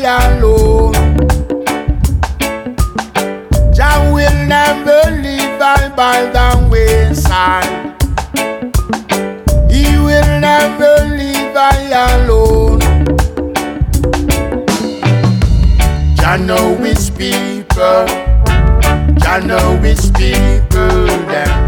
alone. Jah will never leave I by the wayside. He will never leave I alone. Jah know his people. Jah know his people. Them